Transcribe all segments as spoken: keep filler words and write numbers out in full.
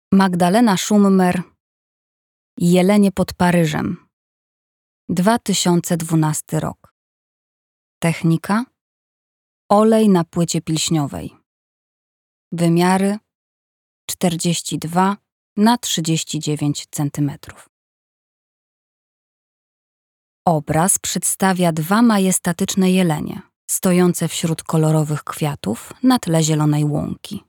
Magdalena Schummer, Jelenie pod Paryżem, dwa tysiące dwunasty rok. Technika: olej na płycie pilśniowej. Wymiary: czterdzieści dwa na trzydzieści dziewięć centymetrów. Obraz przedstawia dwa majestatyczne jelenie, stojące wśród kolorowych kwiatów na tle zielonej łąki.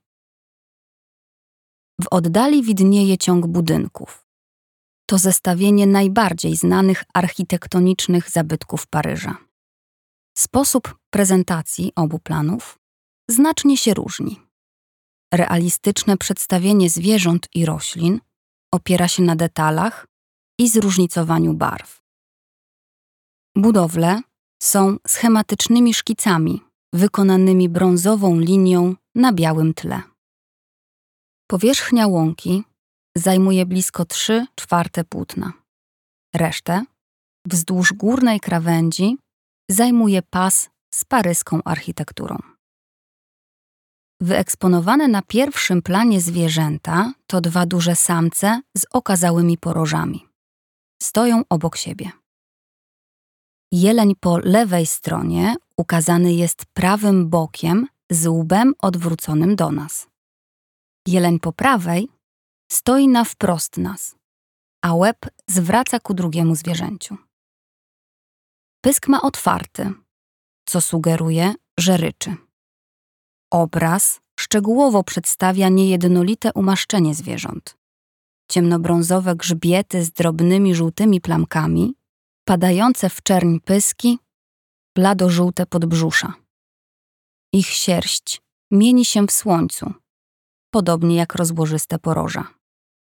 W oddali widnieje ciąg budynków. To zestawienie najbardziej znanych architektonicznych zabytków Paryża. Sposób prezentacji obu planów znacznie się różni. Realistyczne przedstawienie zwierząt i roślin opiera się na detalach i zróżnicowaniu barw. Budowle są schematycznymi szkicami wykonanymi brązową linią na białym tle. Powierzchnia łąki zajmuje blisko trzy czwarte płótna. Resztę, wzdłuż górnej krawędzi, zajmuje pas z paryską architekturą. Wyeksponowane na pierwszym planie zwierzęta to dwa duże samce z okazałymi porożami. Stoją obok siebie. Jeleń po lewej stronie ukazany jest prawym bokiem z łbem odwróconym do nas. Jeleń po prawej stoi na wprost nas, a łeb zwraca ku drugiemu zwierzęciu. Pysk ma otwarty, co sugeruje, że ryczy. Obraz szczegółowo przedstawia niejednolite umaszczenie zwierząt. Ciemnobrązowe grzbiety z drobnymi żółtymi plamkami, padające w czerń pyski, blado-żółte podbrzusza. Ich sierść mieni się w słońcu, podobnie jak rozłożyste poroża.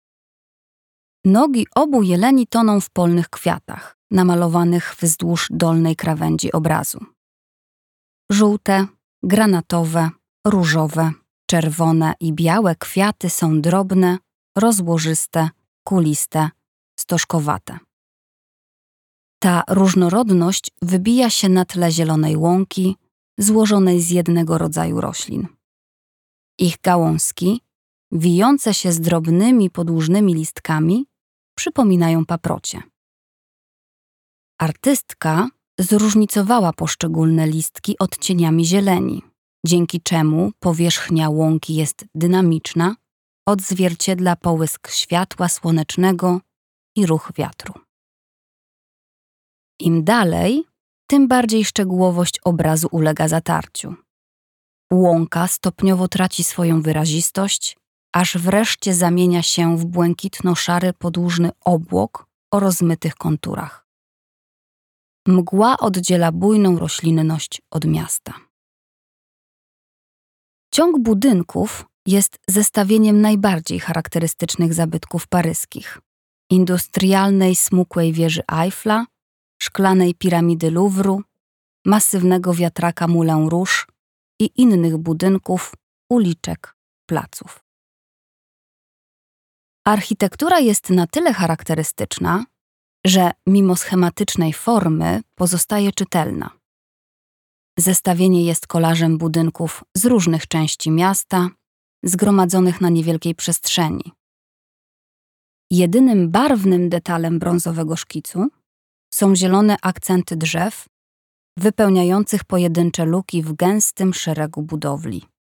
Nogi obu jeleni toną w polnych kwiatach, namalowanych wzdłuż dolnej krawędzi obrazu. Żółte, granatowe, różowe, czerwone i białe kwiaty są drobne, rozłożyste, kuliste, stożkowate. Ta różnorodność wybija się na tle zielonej łąki, złożonej z jednego rodzaju roślin. Ich gałązki, wijące się z drobnymi, podłużnymi listkami, przypominają paprocie. Artystka zróżnicowała poszczególne listki odcieniami zieleni, dzięki czemu powierzchnia łąki jest dynamiczna, odzwierciedla połysk światła słonecznego i ruch wiatru. Im dalej, tym bardziej szczegółowość obrazu ulega zatarciu. Łąka stopniowo traci swoją wyrazistość, aż wreszcie zamienia się w błękitno-szary podłużny obłok o rozmytych konturach. Mgła oddziela bujną roślinność od miasta. Ciąg budynków jest zestawieniem najbardziej charakterystycznych zabytków paryskich: industrialnej smukłej wieży Eiffla, szklanej piramidy Louvru, masywnego wiatraka Moulin Rouge i innych budynków, uliczek, placów. Architektura jest na tyle charakterystyczna, że mimo schematycznej formy pozostaje czytelna. Zestawienie jest kolażem budynków z różnych części miasta, zgromadzonych na niewielkiej przestrzeni. Jedynym barwnym detalem brązowego szkicu są zielone akcenty drzew, wypełniających pojedyncze luki w gęstym szeregu budowli.